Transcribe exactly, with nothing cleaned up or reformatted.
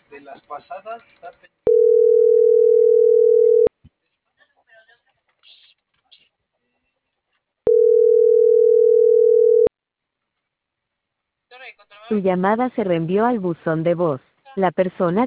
Tu llamada se reenvió al buzón de voz. La persona